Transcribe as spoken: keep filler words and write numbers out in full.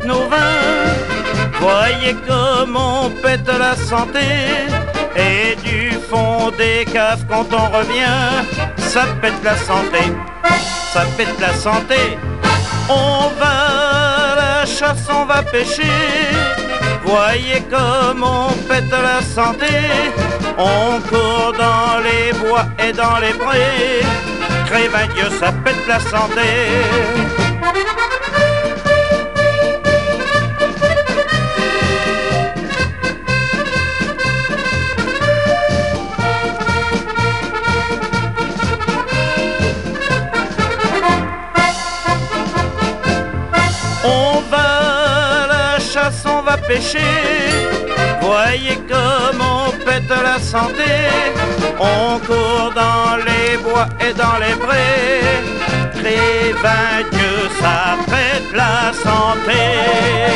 nos vins. Voyez comme on pète la santé. Et du fond des caves quand on revient, ça pète la santé, ça pète la santé. On va à la chasse, on va pêcher. Voyez comme on pète la santé. On court dans les bois et dans les prés. Crève un Dieu, ça pète la santé. On va à la chasse, on va pêcher. Voyez comme on pète la santé. On court dans les bois et dans les prés. Crève un Dieu, ça pète la santé.